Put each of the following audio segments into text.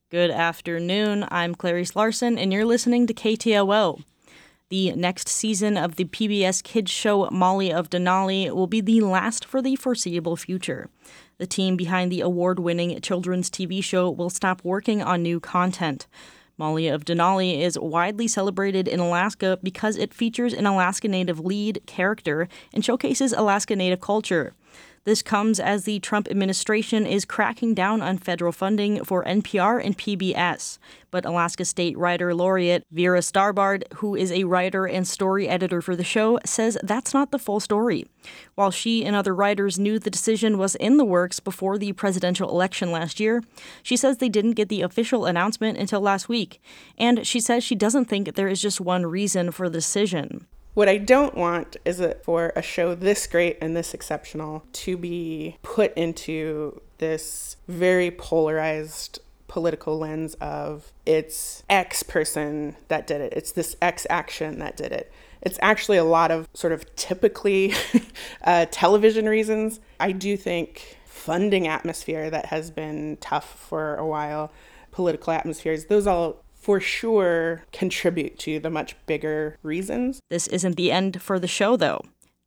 Good afternoon. I'm Clarice Larson, and you're listening to KTOO. The next season of the PBS kids show Molly of Denali will be the last for the foreseeable future. The team behind the award-winning children's TV show will stop working on new content. Molly of Denali is widely celebrated in Alaska because it features an Alaska Native lead character and showcases Alaska Native culture. This comes as the Trump administration is cracking down on federal funding for NPR and PBS. But Alaska State Writer Laureate Vera Starbard, who is a writer and story editor for the show, says that's not the full story. While she and other writers knew the decision was in the works before the presidential election last year, she says they didn't get the official announcement until last week. And she says she doesn't think there is just one reason for the decision. What I don't want is for a show this great and this exceptional to be put into this very polarized political lens of it's X person that did it. It's this X action that did it. It's actually a lot of sort of typically television reasons. I do think funding atmosphere that has been tough for a while, political atmospheres, those all for sure contribute to the much bigger reasons. This isn't the end for the show, though.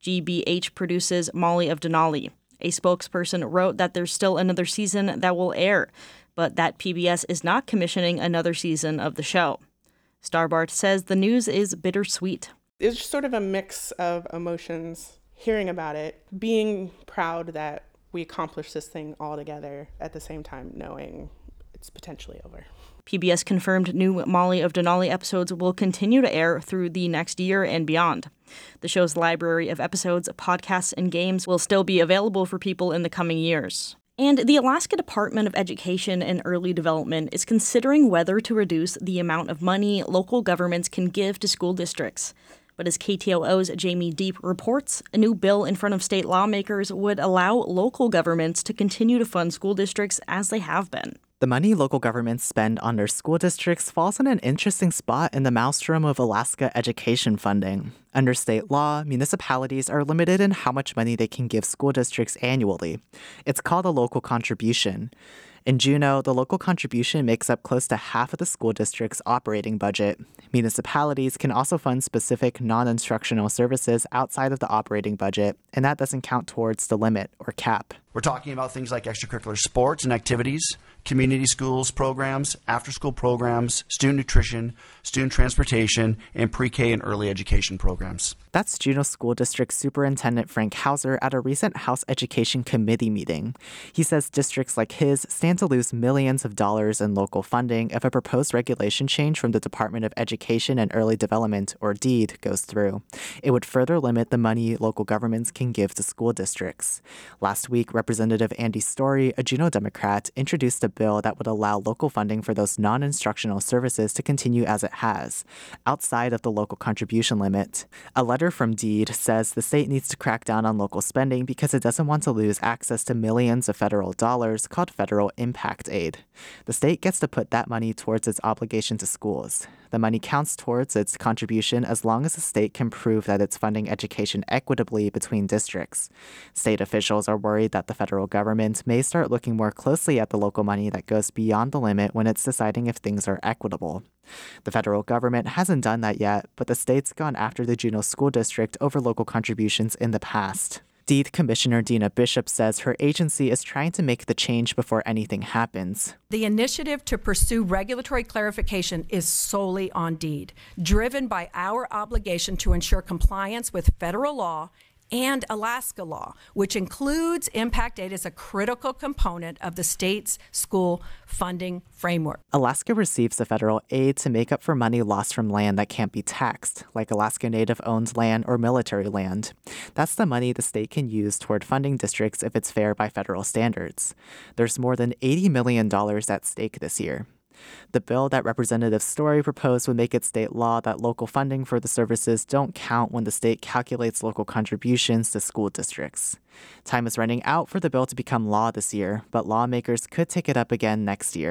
GBH produces Molly of Denali. A spokesperson wrote that there's still another season that will air, but that PBS is not commissioning another season of the show. Starbart says the news is bittersweet. It's sort of a mix of emotions, hearing about it, being proud that we accomplished this thing all together, at the same time knowing it's potentially over. PBS confirmed new Molly of Denali episodes will continue to air through the next year and beyond. The show's library of episodes, podcasts, and games will still be available for people in the coming years. And the Alaska Department of Education and Early Development is considering whether to reduce the amount of money local governments can give to school districts. But as KTOO's Jamie Deep reports, a new bill in front of state lawmakers would allow local governments to continue to fund school districts as they have been. The money local governments spend on their school districts falls in an interesting spot in the maelstrom of Alaska education funding. Under state law, municipalities are limited in how much money they can give school districts annually. It's called a local contribution. In Juneau, the local contribution makes up close to half of the school district's operating budget. Municipalities can also fund specific non-instructional services outside of the operating budget, and that doesn't count towards the limit or cap. We're talking about things like extracurricular sports and activities, community schools programs, after-school programs, student nutrition, student transportation, and pre-K and early education programs. That's Juneau School District Superintendent Frank Hauser at a recent House Education Committee meeting. He says districts like his stand to lose millions of dollars in local funding if a proposed regulation change from the Department of Education and Early Development, or DEED, goes through. It would further limit the money local governments can give to school districts. Last week, Representative Andy Story, a Juneau Democrat, introduced a bill that would allow local funding for those non-instructional services to continue as it has, outside of the local contribution limit. A letter from DEED says the state needs to crack down on local spending because it doesn't want to lose access to millions of federal dollars called federal impact aid. The state gets to put that money towards its obligation to schools. The money counts towards its contribution as long as the state can prove that it's funding education equitably between districts. State officials are worried that the federal government may start looking more closely at the local money that goes beyond the limit when it's deciding if things are equitable. The federal government hasn't done that yet, but the state's gone after the Juneau School District over local contributions in the past. DEED Commissioner Dina Bishop says her agency is trying to make the change before anything happens. The initiative to pursue regulatory clarification is solely on DEED, driven by our obligation to ensure compliance with federal law and Alaska law, which includes impact aid as a critical component of the state's school funding framework. Alaska receives the federal aid to make up for money lost from land that can't be taxed, like Alaska Native-owned land or military land. That's the money the state can use toward funding districts if it's fair by federal standards. There's more than $80 million at stake this year. The bill that Representative Story proposed would make it state law that local funding for the services don't count when the state calculates local contributions to school districts. Time is running out for the bill to become law this year, but lawmakers could take it up again next year.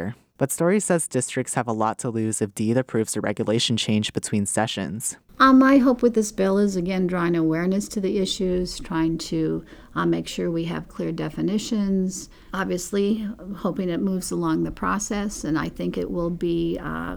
But Story says districts have a lot to lose if DEED approves a regulation change between sessions. My hope with this bill is, again, drawing awareness to the issues, trying to make sure we have clear definitions, obviously hoping it moves along the process, and I think it will be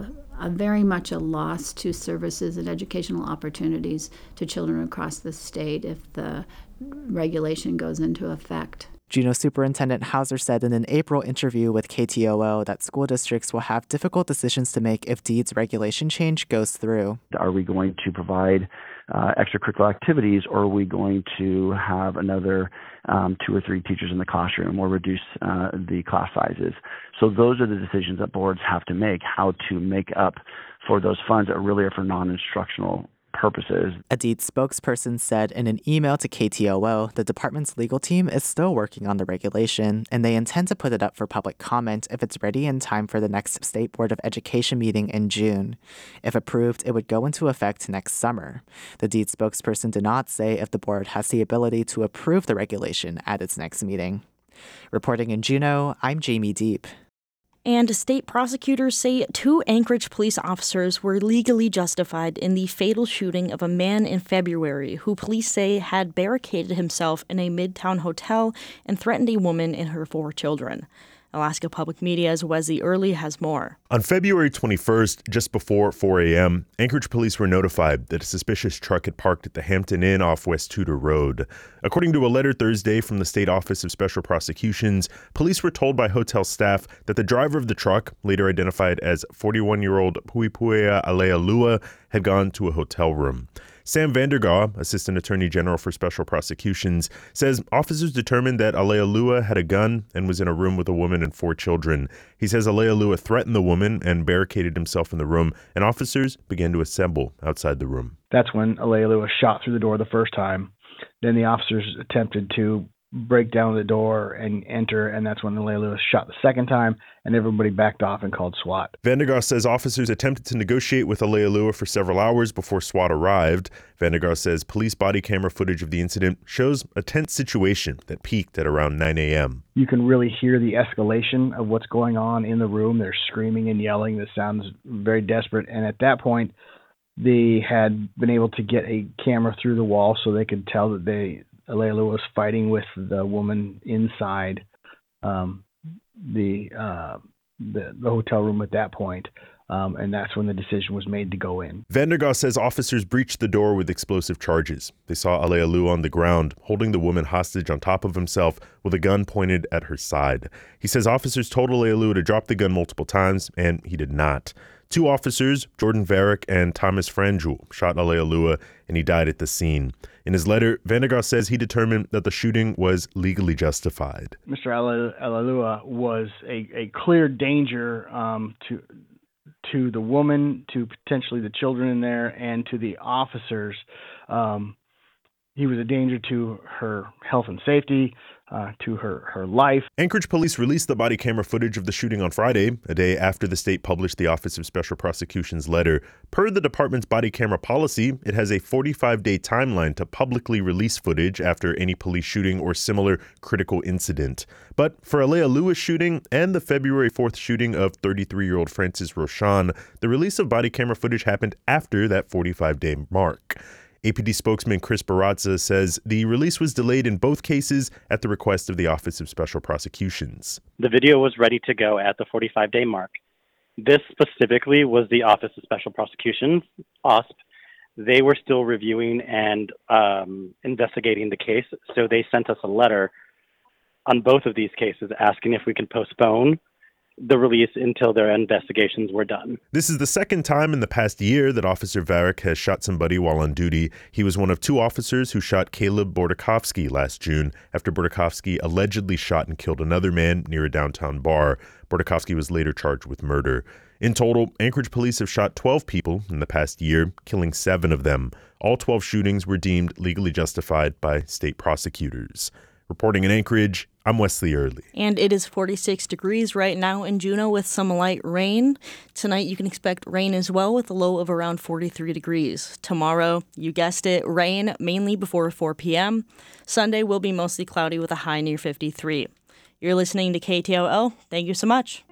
very much a loss to services and educational opportunities to children across the state if the regulation goes into effect. Juneau Superintendent Hauser said in an April interview with KTOO that school districts will have difficult decisions to make if DEED's regulation change goes through. Are we going to provide extracurricular activities, or are we going to have another 2 or 3 teachers in the classroom or reduce the class sizes? So those are the decisions that boards have to make, how to make up for those funds that really are for non-instructional purposes. A DEED spokesperson said in an email to KTOO the department's legal team is still working on the regulation, and they intend to put it up for public comment if it's ready in time for the next State Board of Education meeting in June. If approved, it would go into effect next summer. The DEED spokesperson did not say if the board has the ability to approve the regulation at its next meeting. Reporting in Juneau, I'm Jamie Deep. And state prosecutors say 2 Anchorage police officers were legally justified in the fatal shooting of a man in February who police say had barricaded himself in a Midtown hotel and threatened a woman and her 4 children. Alaska Public Media's Wesley Early has more. On February 21st, just before 4 a.m., Anchorage police were notified that a suspicious truck had parked at the Hampton Inn off West Tudor Road. According to a letter Thursday from the State Office of Special Prosecutions, police were told by hotel staff that the driver of the truck, later identified as 41-year-old Puipuea Alealua, had gone to a hotel room. Sam Vandergaw, Assistant Attorney General for Special Prosecutions, says officers determined that Alealua had a gun and was in a room with a woman and 4 children. He says Alealua threatened the woman and barricaded himself in the room, and officers began to assemble outside the room. That's when Alealua shot through the door the first time. Then the officers attempted to break down the door and enter, and that's when Alealua shot the second time, and everybody backed off and called SWAT. Vandergaard says officers attempted to negotiate with Alealua for several hours before SWAT arrived. Vandergaard says police body camera footage of the incident shows a tense situation that peaked at around 9 a.m. You can really hear the escalation of what's going on in the room. They're screaming and yelling. This sounds very desperate, and at that point, they had been able to get a camera through the wall so they could tell that Alealua was fighting with the woman inside the hotel room at that point, and that's when the decision was made to go in. Vandergaard says officers breached the door with explosive charges. They saw Alealua on the ground, holding the woman hostage on top of himself with a gun pointed at her side. He says officers told Alealua to drop the gun multiple times, and he did not. 2 officers, Jordan Varick and Thomas Franjul, shot Alealua, and he died at the scene. In his letter, Vandergaard says he determined that the shooting was legally justified. Mr. Alealua was a clear danger to the woman, to potentially the children in there, and to the officers. He was a danger to her health and safety, to her life. Anchorage police released the body camera footage of the shooting on Friday, a day after the state published the Office of Special Prosecutions letter. Per the department's body camera policy, it has a 45-day timeline to publicly release footage after any police shooting or similar critical incident. But for Alealua's shooting and the February 4th shooting of 33-year-old Francis Roshan, the release of body camera footage happened after that 45-day mark. APD spokesman Chris Barraza says the release was delayed in both cases at the request of the Office of Special Prosecutions. The video was ready to go at the 45-day mark. This specifically was the Office of Special Prosecutions, OSP. They were still reviewing and investigating the case, so they sent us a letter on both of these cases asking if we can postpone the release until their investigations were done. This is the second time in the past year that Officer Varick has shot somebody while on duty. He was one of 2 officers who shot Caleb Bordakovsky last June after Bordakovsky allegedly shot and killed another man near a downtown bar. Bordakovsky was later charged with murder. In total, Anchorage police have shot 12 people in the past year, killing 7 of them. All 12 shootings were deemed legally justified by state prosecutors. Reporting in Anchorage, I'm Wesley Early. And it is 46 degrees right now in Juneau with some light rain. Tonight you can expect rain as well with a low of around 43 degrees. Tomorrow, you guessed it, rain mainly before 4 p.m. Sunday will be mostly cloudy with a high near 53. You're listening to KTOO. Thank you so much.